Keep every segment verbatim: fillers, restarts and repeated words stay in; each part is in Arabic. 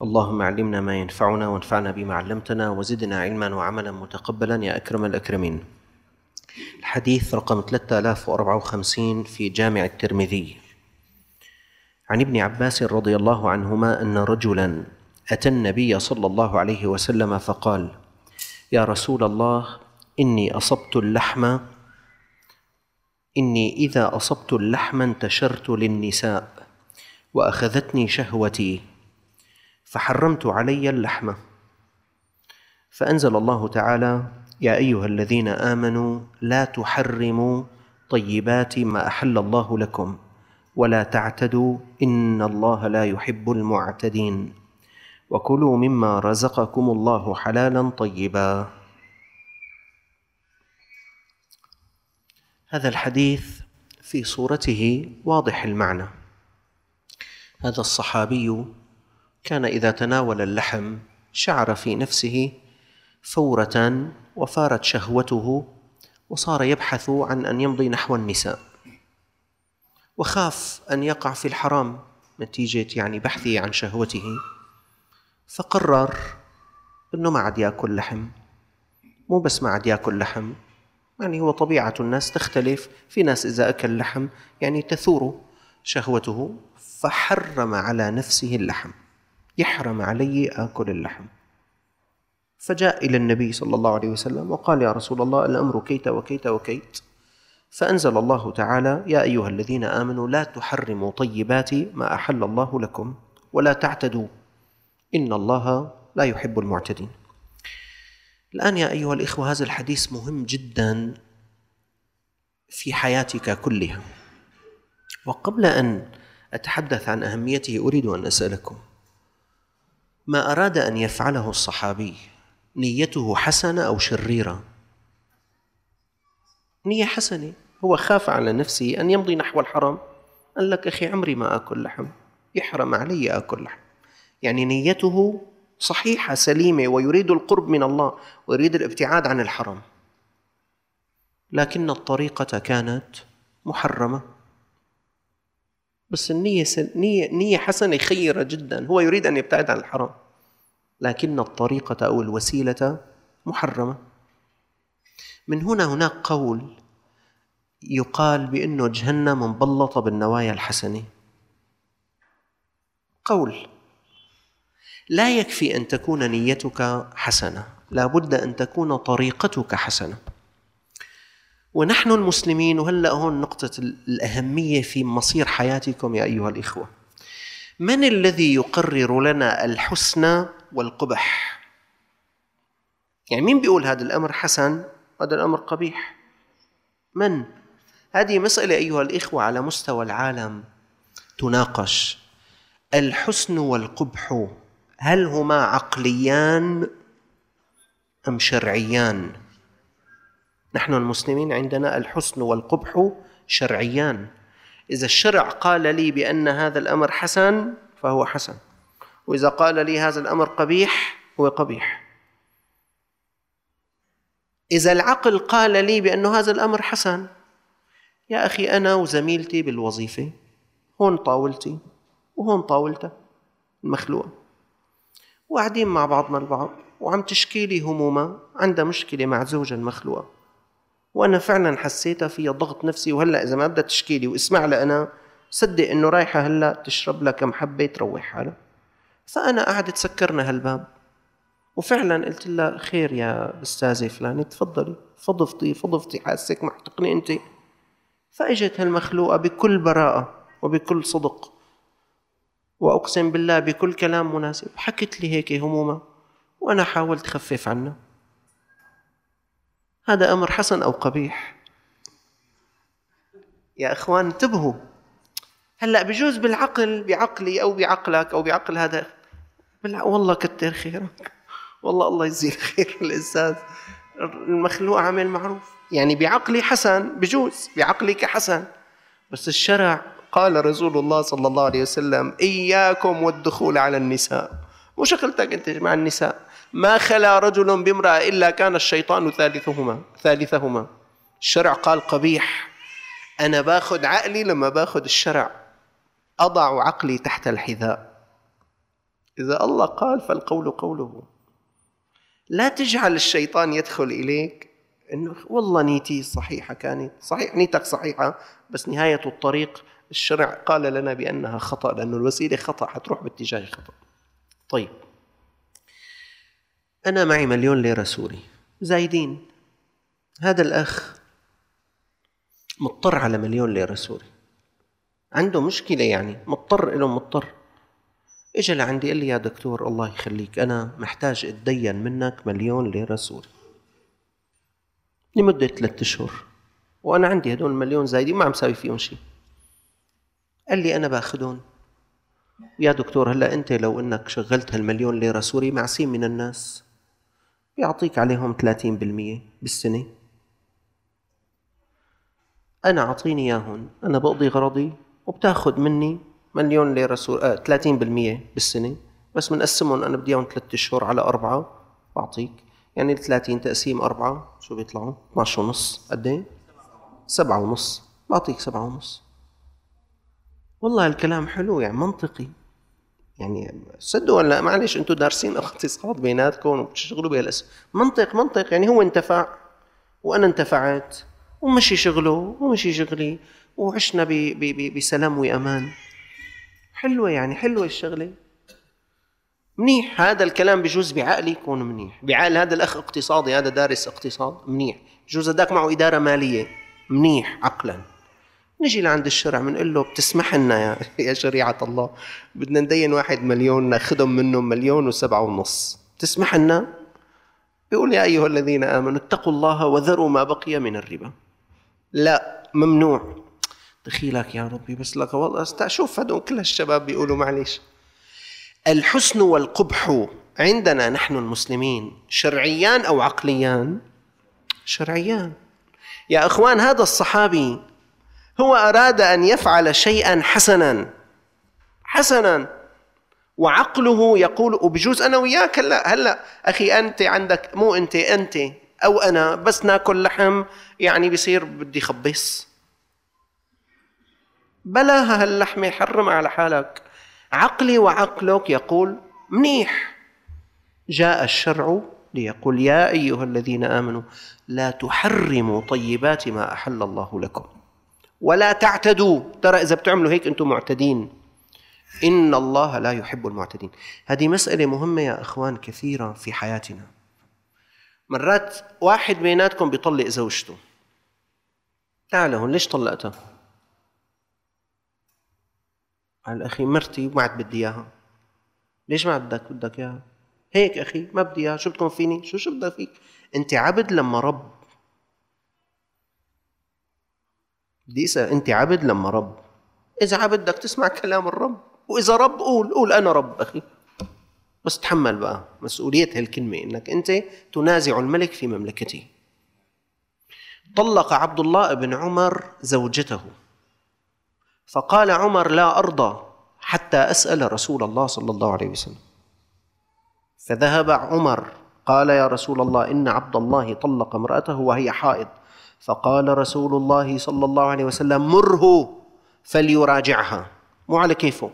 اللهم علمنا ما ينفعنا وانفعنا بما علمتنا وزدنا علما وعملا متقبلا يا أكرم الأكرمين. الحديث رقم ثلاثة آلاف وأربعة وخمسين في جامع الترمذي عن ابن عباس رضي الله عنهما أن رجلا أتى النبي صلى الله عليه وسلم فقال: يا رسول الله، إني أصبت اللحم إني إذا أصبت اللحم انتشرت للنساء وأخذتني شهوتي فحرمت علي اللحم، فأنزل الله تعالى: يا أيها الذين آمنوا لا تحرموا طيبات ما أحل الله لكم ولا تعتدوا إن الله لا يحب المعتدين وكلوا مما رزقكم الله حلالا طيبا. هذا الحديث في صورته واضح المعنى. هذا الصحابي كان إذا تناول اللحم شعر في نفسه فورة وفارت شهوته وصار يبحث عن أن يمضي نحو النساء، وخاف أن يقع في الحرام نتيجة يعني بحثه عن شهوته، فقرر أنه ما عاد يأكل لحم. مو بس ما عاد يأكل لحم، يعني هو طبيعة الناس تختلف، في ناس إذا أكل لحم يعني تثور شهوته، فحرم على نفسه اللحم، يحرم علي آكل اللحم. فجاء إلى النبي صلى الله عليه وسلم وقال: يا رسول الله، الأمر كيت وكيت وكيت. فأنزل الله تعالى: يا أيها الذين آمنوا لا تحرموا طيبات ما أحل الله لكم ولا تعتدوا إن الله لا يحب المعتدين. الآن يا أيها الإخوة، هذا الحديث مهم جدا في حياتك كلها، وقبل أن أتحدث عن أهميته أريد أن أسألكم: ما أراد أن يفعله الصحابي نيته حسنة أو شريرة؟ نية حسنة، هو خاف على نفسه أن يمضي نحو الحرام، قال لك: أخي عمري ما أكل لحم، يحرم علي أكل لحم. يعني نيته صحيحة سليمة، ويريد القرب من الله ويريد الابتعاد عن الحرام، لكن الطريقة كانت محرمة. بس النية نية نية حسنة خيرة جدا، هو يريد أن يبتعد عن الحرام، لكن الطريقة أو الوسيلة محرمة. من هنا هناك قول يقال بأنه جهنم مبلطة بالنوايا الحسنة. قول لا يكفي أن تكون نيتك حسنة، لا بد أن تكون طريقتك حسنة. ونحن المسلمين، وهلأ هون نقطة الأهمية في مصير حياتكم يا أيها الإخوة، من الذي يقرر لنا الحسن والقبح؟ يعني مين بيقول هذا الأمر حسن هذا الأمر قبيح؟ من؟ هذه مسألة أيها الإخوة على مستوى العالم تناقش. الحسن والقبح هل هما عقليان أم شرعيان؟ نحن المسلمين عندنا الحسن والقبح شرعيان. إذا الشرع قال لي بأن هذا الأمر حسن فهو حسن، وإذا قال لي هذا الأمر قبيح هو قبيح. إذا العقل قال لي بأن هذا الأمر حسن، يا أخي أنا وزميلتي بالوظيفة، هون طاولتي وهون طاولتها المخلوقة، وقاعدين مع بعضنا البعض، وعم تشكي لي همومة، عندها مشكلة مع زوجها المخلوقة، وأنا فعلا حسيتها فيها ضغط نفسي، وهلأ إذا ما بدها تشكي لي واسمع لها أنا، صدق إنه رايحة هلأ تشرب لها كم حبة تروح حالها. فأنا قاعدة تسكرنا هالباب، وفعلا قلت لها: خير يا أستاذة فلانة، تفضلي، فضفتي فضفتي حاسك محتقني أنت. فأجت هالمخلوقة بكل براءة وبكل صدق، وأقسم بالله بكل كلام مناسب، حكت لي هيك همومة، وأنا حاولت خفف عنها. هذا أمر حسن أو قبيح؟ يا أخوان انتبهوا. هلأ بجوز بالعقل، بعقلي أو بعقلك أو بعقل هذا، والله كتر خيرك، والله الله يجزيه الخير الأستاذ، المخلوق عمل معروف، يعني بعقلي حسن، بجوز بعقلك حسن، بس الشرع قال رسول الله صلى الله عليه وسلم: إياكم والدخول على النساء. مو شغلتك أنت مع النساء، ما خلا رجل بامرأة إلا كان الشيطان ثالثهما ثالثهما. الشرع قال قبيح. أنا باخذ عقلي لما باخذ الشرع، أضع عقلي تحت الحذاء. إذا الله قال فالقول قوله. لا تجعل الشيطان يدخل إليك إنه والله نيتي صحيحة، كانت صحيح نيتك صحيحة، بس نهاية الطريق الشرع قال لنا بأنها خطأ، لأنه الوسيلة خطأ، حتروح باتجاه خطأ. طيب أنا معي مليون ليرة سوري زايدين، هذا الأخ مضطر على مليون ليرة سوري، عنده مشكلة يعني مضطر له مضطر. إجا لعندي قال لي يا دكتور الله يخليك أنا محتاج أتدين منك مليون ليرة سوري لمدة ثلاثة أشهر، وأنا عندي هدول المليون زايدين ما عم ساوي فيهم شيء. قال لي أنا باخدهم يا دكتور، هلأ أنت لو أنك شغلت هالمليون ليرة سوري مع سين من الناس بيعطيك عليهم ثلاثين بالمئة بالسنة، أنا أعطيني إياهم أنا بقضي غرضي وبتاخد مني مليون ليرة سوري آه ثلاثين بالمئة بالسنة، بس منقسمهم أنا بدي إياهم ثلاثة أشهر على أربعة بعطيك، يعني ثلاثين تقسيم أربعة شو بيطلعوا؟ اثناشر ونص، قد إيه؟ سبعة ونص، بعطيك سبعة ونص. والله الكلام حلو يعني منطقي، يعني صدقوا ولا معلش انتم دارسين اقتصاد بيناتكم وبتشتغلوا بهالاسم، منطق منطق يعني هو انتفع وانا انتفعت ومشي شغله ومشي شغلي وعشنا بسلام وامان. حلوه يعني حلوه الشغله، منيح. هذا الكلام بجوز بعقلي يكون منيح، بعقل هذا الاخ اقتصادي، هذا دارس اقتصاد منيح، بجوز هداك معه اداره ماليه منيح عقلا. نجي لعند الشرع بنقول له بتسمح لنا يا, يا شريعة الله بدنا ندين واحد مليون ناخذهم منه مليون وسبعة ونص، تسمح لنا؟ بيقول يا أيها الذين آمنوا اتقوا الله وذروا ما بقي من الربا. لا ممنوع. دخيلك يا ربي بس لك والله استشوف هدول كل الشباب بيقولوا معلش. الحسن والقبح عندنا نحن المسلمين شرعيان أو عقليان؟ شرعيان يا أخوان. هذا الصحابي هو أراد أن يفعل شيئا حسنا حسنا وعقله يقول، وبجوز أنا وياك هلا هلا أخي أنت عندك مو أنت أنت أو أنا بس ناكل لحم يعني بيصير بدي خبص، بلاها هاللحمة حرم على حالك. عقلي وعقلك يقول منيح. جاء الشرع ليقول يا أيها الذين آمنوا لا تحرموا طيبات ما أحل الله لكم ولا تعتدوا، ترى إذا بتعملوا هيك أنتم معتدين، إن الله لا يحب المعتدين. هذه مسألة مهمة يا أخوان كثيرة في حياتنا. مرات واحد بيناتكم بيطلق زوجته، تعالوا ليش طلقتها؟ قال أخي مرتي وما عاد بدي إياها. ليش ما بدك بدك إياها؟ هيك أخي ما بدي إياها. شو بدكم فيني؟ شو شو بدك فيك؟ أنت عبد لما رب، بدي أسأل أنت عبد لما رب. إذا عبد بدك تسمع كلام الرب، وإذا رب قول قول أنا رب أخي، بس تحمل بقى مسؤولية هالكلمة إنك أنت تنازع الملك في مملكته. طلق عبد الله بن عمر زوجته، فقال عمر لا أرضى حتى أسأل رسول الله صلى الله عليه وسلم. فذهب عمر قال يا رسول الله إن عبد الله طلق امرأته وهي حائض، فقال رسول الله صلى الله عليه وسلم مره فليراجعها، مو على كيفه.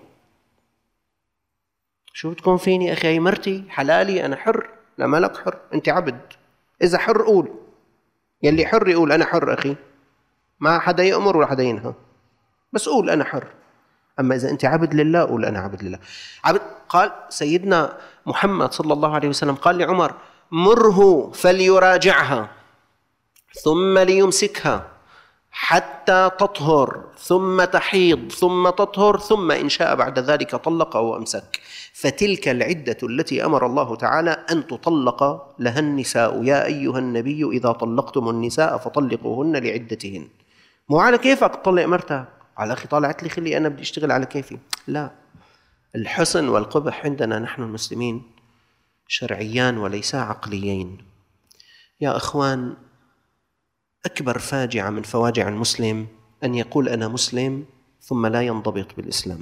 شو بدكم فيني أخي؟ هي مرتي حلالي أنا حر. لا مالك حر، أنت عبد. إذا حر قول، يلي حر يقول أنا حر أخي، ما حدا يأمر ولا حدا ينهى، بس قول أنا حر. أما إذا أنت عبد لله قول أنا عبد لله. عبد قال سيدنا محمد صلى الله عليه وسلم قال لعمر مره فليراجعها ثم ليمسكها حتى تطهر ثم تحيض ثم تطهر ثم إن شاء بعد ذلك طلق أو أمسك، فتلك العدة التي أمر الله تعالى أن تطلق لها النساء. يا أيها النبي إذا طلقتم النساء فطلقوهن لعدتهن. مو على كيفك تطلق مرتك، على أخي طالعت لي خلي أنا بدي أشتغل على كيفي. لا، الحسن والقبح عندنا نحن المسلمين شرعيان وليس عقليين. يا أخوان أكبر فاجعة من فواجع المسلم أن يقول أنا مسلم ثم لا ينضبط بالإسلام.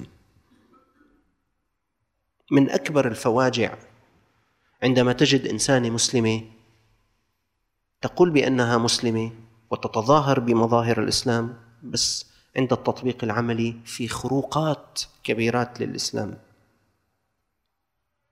من أكبر الفواجع عندما تجد إنسانة مسلمة تقول بأنها مسلمة وتتظاهر بمظاهر الإسلام، بس عند التطبيق العملي في خروقات كبيرات للإسلام.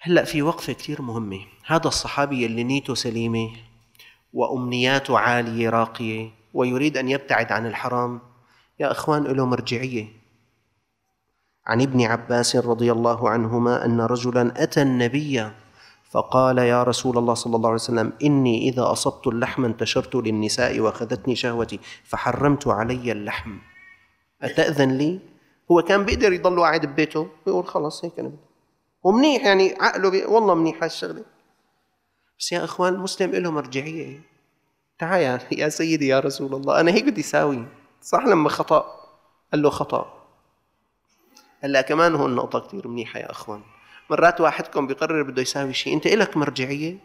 هلأ في وقفة كتير مهمة. هذا الصحابي اللي نيته سليمة وأمنياته عالية راقية ويريد أن يبتعد عن الحرام، يا أخوان له مرجعية. عن ابن عباس رضي الله عنهما أن رجلا أتى النبي فقال: يا رسول الله صلى الله عليه وسلم، إني إذا أصبت اللحم انتشرت للنساء وأخذتني شهوتي فحرمت علي اللحم، أتأذن لي؟ هو كان بيقدر يضل قاعد ببيته ويقول خلاص هيك أنا بدي، ومنيح يعني عقله بي... والله منيح هالشغلة. بس يا أخوان المسلم له مرجعية. تعال يا سيدي يا رسول الله، أنا هيك بدي ساوي صح. لما خطأ قال له خطأ. هلا كمان هون نقطة كتير منيحة يا أخوان. مرات واحدكم بيقرر بده يساوي شيء، أنت إلك مرجعية.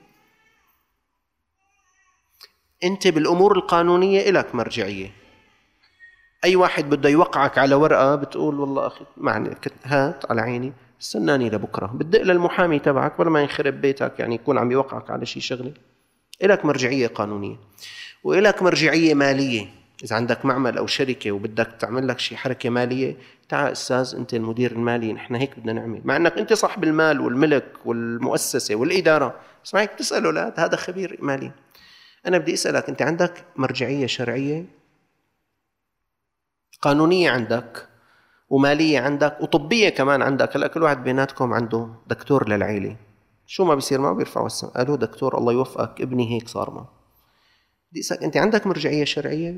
أنت بالأمور القانونية إلك مرجعية. أي واحد بده يوقعك على ورقة بتقول والله أخي معني هات على عيني، استناني لبكرة، بتدق للمحامي تبعك ولا ما ينخرب بيتك يعني يكون عم يوقعك على شيء شغلة. إلك مرجعية قانونية وإلك مرجعية مالية. إذا عندك معمل أو شركة وبدك تعمل لك شيء حركة مالية، تعال أستاذ أنت المدير المالي، نحن هيك بدنا نعمل، مع أنك أنت صاحب المال والملك والمؤسسة والإدارة، بس معك تسأله لا هذا خبير مالي. أنا بدي أسألك، أنت عندك مرجعية شرعية قانونية عندك ومالية عندك وطبية كمان عندك. هلا كل واحد بيناتكم عنده دكتور للعيلة، شو ما بيصير ما بيرفعوا السماء قالوا دكتور الله يوفقك ابني هيك صار ما. بدي أسألك، أنت عندك مرجعية شرعية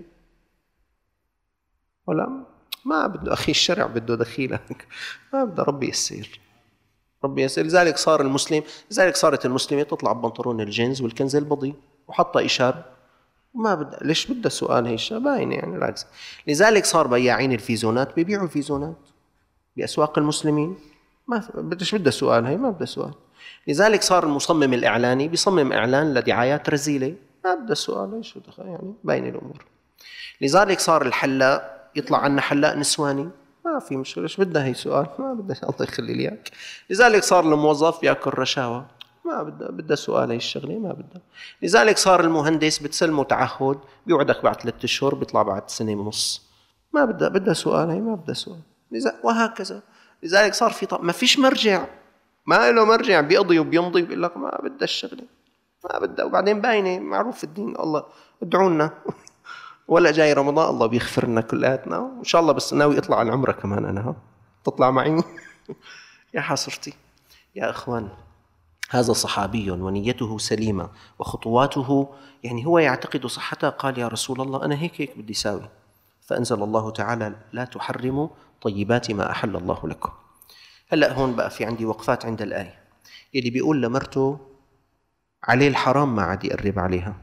ولا ما بده؟ أخي الشرع بده دخيلك، ما بده. ربي يسير ربي يسير. لذلك صار المسلم، لذلك صارت المسلمة تطلع ببنطلون الجينز والكنز البضي وحطها إشار، ما بدها. ليش بدها سؤال هيك باينة يعني العكس. لذلك صار بياعين الفيزونات بيبيعوا الفيزونات بأسواق المسلمين، ما بدش بدها سؤال، هي ما بدها سؤال. لذلك صار المصمم الإعلاني بيصمم إعلان لدعايات رزيلة، ما بدها سؤال، ايش يعني باينة الأمور. لذلك صار الحلاق يطلع عنا حلاق نسواني، ما في مشكلة، ايش بدها هي سؤال، ما بدها الله يخلي لي اياك. لذلك صار الموظف ياكل رشاوى، ما بدها بدها سؤال هي الشغله، ما بدها. لذلك صار المهندس بتسلمه تعهد بيوعدك بعد ثلاثة اشهر بيطلع بعد سنه ونص، ما بدها بدها سؤال هي، ما بدها سؤال. وهكذا. لذلك صار في طب... ما فيش مرجع، ما له مرجع، بيقضي وبيمضي بيقول لك ما بدها الشغله، ما بدها. وبعدين باينه معروف الدين، الله ادعونا ولا جاي رمضان الله بيغفر لنا كلياتنا وان شاء الله. بس ناوي اطلع على العمره كمان انا، ها تطلع معي يا حسرتي يا اخوان. هذا صحابي ونيته سليمة وخطواته يعني هو يعتقد صحتها، قال يا رسول الله أنا هيك هيك بدي ساوي، فأنزل الله تعالى لا تحرموا طيبات ما أحل الله لكم. هلأ هون بقى في عندي وقفات عند الآية اللي بيقول لمرته عليه الحرام ما عاد يقرب عليها.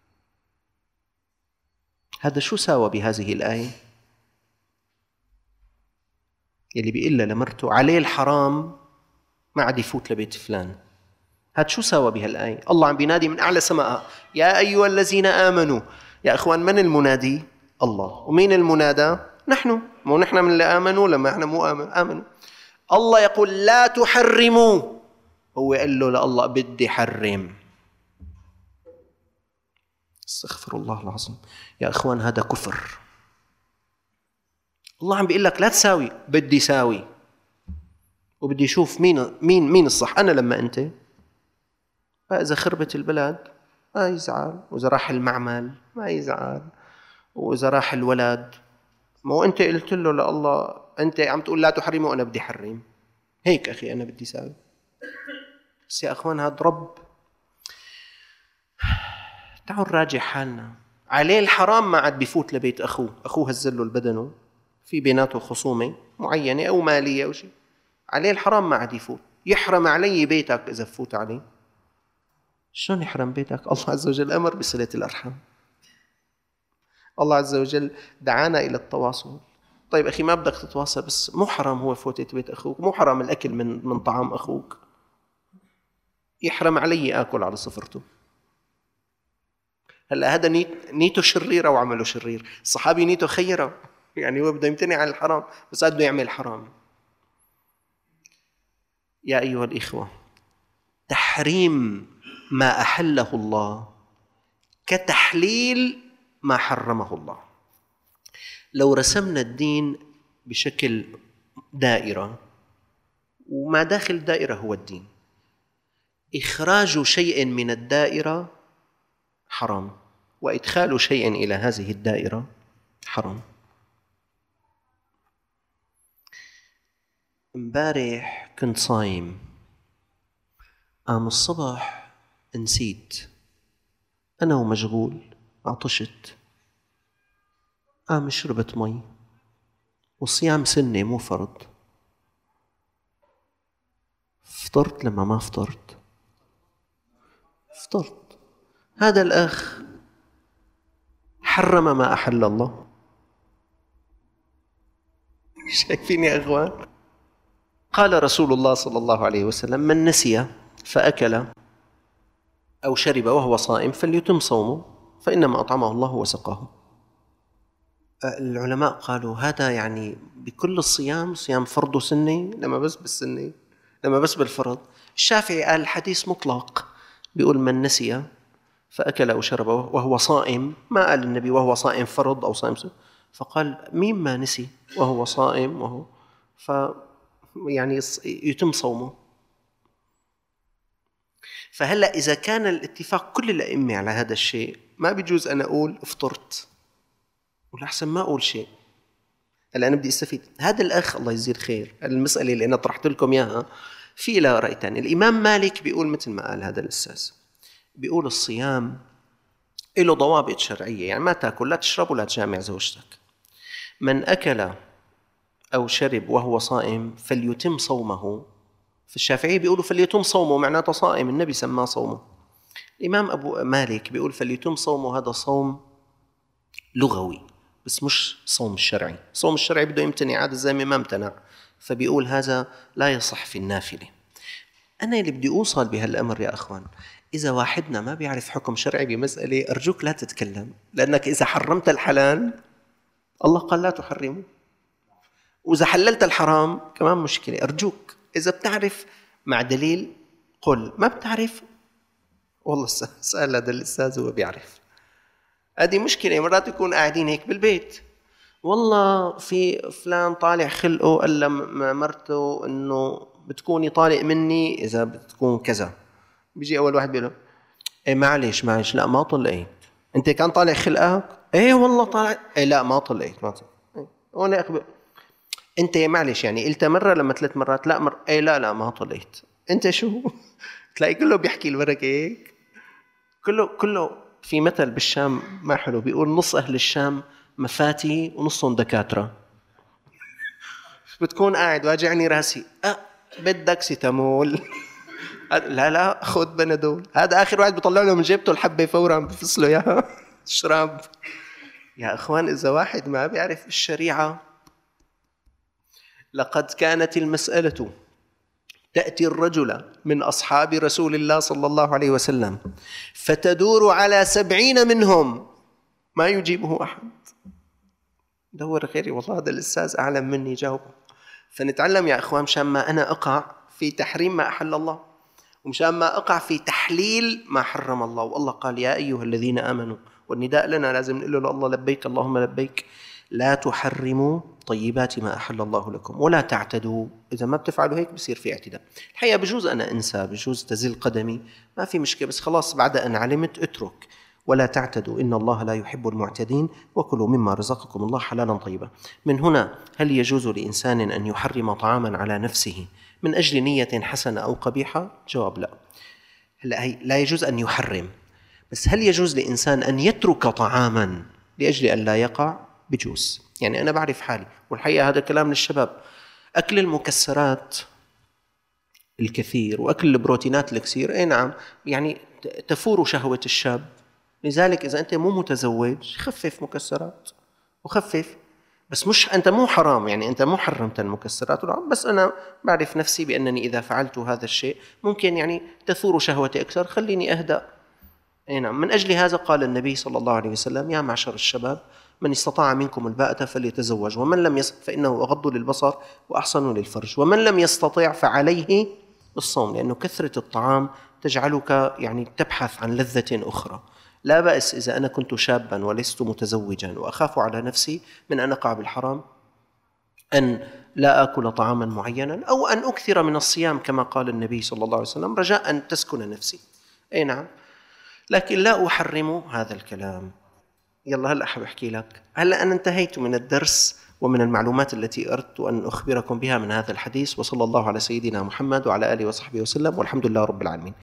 هذا شو ساوى بهذه الآية؟ اللي بيقول لمرته عليه الحرام ما عاد يفوت لبيت فلان، هاد شو سوى بهالآية؟ الله عم بينادي من أعلى سماء يا أيها الذين آمنوا. يا إخوان من المنادي؟ الله. ومين المنادى؟ نحن. مو نحن من اللي آمنوا لما إحنا مو آمن آمنوا. الله يقول لا تحرموا، هو قال له لله بدي حرم. استغفر الله العظيم يا إخوان، هذا كفر. الله عم بيقول لك لا تساوي، بدي ساوي وبدي أشوف مين مين مين الصح، أنا لما أنت. فإذا خربت البلد ما يزعل، وإذا راح المعمل ما يزعل، وإذا راح الولد ما أنت قلت له لله أنت عم تقول لا تحرمه وأنا بدي حرم، هيك أخي أنا بدي ساوي. بس يا أخوان هذا رب. تعالوا نراجع حالنا. عليه الحرام ما عاد بيفوت لبيت أخوه، أخوه هزله البدنه في بيناته خصومة معينة أو مالية أو شيء، عليه الحرام ما عاد يفوت. يحرم علي بيتك إذا فوت عليه. شلون يحرم بيتك؟ الله عز وجل أمر بصلة الأرحام، الله عز وجل دعانا إلى التواصل. طيب أخي ما بدك تتواصل، بس مو حرام هو فوتت بيت أخوك، مو حرام الأكل من من طعام أخوك. يحرم علي آكل على صفرته. هلا هذا نيت نيته شريرة وعمله شرير. الصحابي نيته خيرة، يعني هو بده يمتنع عن الحرام بس بده يعمل حرام. يا أيها الإخوة، تحريم ما أحله الله كتحليل ما حرمه الله. لو رسمنا الدين بشكل دائرة وما داخل دائرة هو الدين، إخراج شيء من الدائرة حرام، وإدخال شيء إلى هذه الدائرة حرام. امبارح كنت صايم، قام الصبح نسيت أنا ومشغول، عطشت، قام شربت مي، والصيام سنة مو فرض. فطرت لما ما فطرت؟ فطرت. هذا الأخ حرم ما أحل الله. شايفين يا أخوان؟ قال رسول الله صلى الله عليه وسلم: من نسي فأكل أو شرب وهو صائم فليتم صومه فإنما أطعمه الله وسقاه. العلماء قالوا هذا يعني بكل الصيام، صيام فرض وسنة، لما بس بالسنة، لما بس بالفرض. الشافعي قال الحديث مطلق، بيقول من نسي فأكل أو شرب وهو صائم، ما قال النبي وهو صائم فرض أو صائم سنة، فقال مين ما نسي وهو صائم وهو ف يعني يتم صومه. فهلأ إذا كان الاتفاق كل الأئمة على هذا الشيء، ما بيجوز أنا أقول افطرت والأحسن ما أقول شيء. هلأ أنا بدي أستفيد. هذا الأخ الله يجزيه خير، المسألة اللي أنا طرحت لكم إياها في لها رأي ثاني. الإمام مالك بيقول مثل ما قال هذا الأستاذ، بيقول الصيام له ضوابط شرعية، يعني ما تأكل، لا تشرب ولا تجامع زوجتك. من أكل أو شرب وهو صائم فليتم صومه. في الشافعية بيقولوا فليتم صومه معناته صائم، النبي سماه صومه. الإمام أبو مالك بيقول فليتم صومه، هذا صوم لغوي بس مش صوم الشرعي. صوم الشرعي بده يمتنع، هذا الزلمة ما امتنع، فبيقول هذا لا يصح في النافلة. أنا اللي بدي أوصل بهالأمر يا أخوان، إذا واحدنا ما بيعرف حكم شرعي بمسألة، أرجوك لا تتكلم، لأنك إذا حرمت الحلال الله قال لا تحرموا، وإذا حللت الحرام كمان مشكلة. أرجوك إذا بتعرف مع دليل قل، ما بتعرف والله سأل هذا الأستاذ هو بيعرف. هذه مشكلة. مرات يكون قاعدين هيك بالبيت، والله في فلان طالع خلقه قال لمرته إنه بتكوني طالق مني إذا بتكون كذا. بيجي أول واحد بيقول له إيه معلش معلش لا ما طلقت، أنت كان طالع خلقك؟ إيه والله طالع. إيه لا ما طلقت ما طلقت. إيه وأنا أخبر أنت معلش يعني قلت مرة لما ثلاث مرات لا مر. إيه لا لا ما طلقت. أنت شو تلاقي كله بيحكي الورق هيك، كله كله. في مثل بالشام ما حلو، بيقول نص أهل الشام مفاتي ونصهم دكاترة. بتكون قاعد واجعني راسي، أه بدك ستامول؟ لا لا خذ بنادول. هذا آخر واحد بيطلع له من جيبته الحبة فورا بفصله إياها اشرب. يا أخوان إذا واحد ما بيعرف الشريعة، لقد كانت المسألة تأتي الرجل من أصحاب رسول الله صلى الله عليه وسلم فتدور على سبعين منهم ما يجيبه أحد. دور غيري، والله هذا الأستاذ أعلم مني جاوبه. فنتعلم يا أخوان مشان ما أنا أقع في تحريم ما أحل الله، ومشان ما أقع في تحليل ما حرم الله. والله قال يا أيها الذين آمنوا، والنداء لنا لازم نقول له الله لبيك اللهم لبيك، لا تحرموا طيبات ما أحل الله لكم ولا تعتدوا. إذا ما بتفعلوا هيك بصير في اعتداء. الحقيقة بجوز أنا أنسى، بجوز تزل قدمي، ما في مشكلة، بس خلاص بعد أن علمت اترك. ولا تعتدوا إن الله لا يحب المعتدين وكلوا مما رزقكم الله حلالا طيبا. من هنا هل يجوز لإنسان أن يحرم طعاما على نفسه من أجل نية حسنة أو قبيحة؟ جواب لا. هلا لا يجوز أن يحرم، بس هل يجوز لإنسان أن يترك طعاما لأجل أن لا يقع؟ بجوز. يعني أنا بعرف حالي، والحقيقة هذا كلام للشباب، أكل المكسرات الكثير وأكل البروتينات الكثير أي نعم يعني تفور شهوة الشاب. لذلك إذا أنت مو متزوج خفف مكسرات وخفف، بس مش أنت مو حرام، يعني أنت مو حرمت المكسرات، بس أنا بعرف نفسي بأنني إذا فعلت هذا الشيء ممكن يعني تثور شهوتي أكثر، خليني أهدأ. أي نعم. من أجل هذا قال النبي صلى الله عليه وسلم يا معشر الشباب من استطاع منكم الباءة فليتزوج، ومن لم يستطع فإنه أغض للبصر وأحصن للفرج، ومن لم يستطع فعليه الصوم، لأنه كثرة الطعام تجعلك يعني تبحث عن لذة أخرى. لا بأس إذا أنا كنت شابا ولست متزوجا وأخاف على نفسي من أن أقع بالحرام أن لا آكل طعاما معينا، أو أن أكثر من الصيام كما قال النبي صلى الله عليه وسلم رجاء أن تسكن نفسي. أي نعم، لكن لا أحرم هذا الكلام. يلا هلأ أحب أحكي لك، هلأ أنا انتهيت من الدرس ومن المعلومات التي أردت أن أخبركم بها من هذا الحديث. وصلى الله على سيدنا محمد وعلى آله وصحبه وسلم، والحمد لله رب العالمين.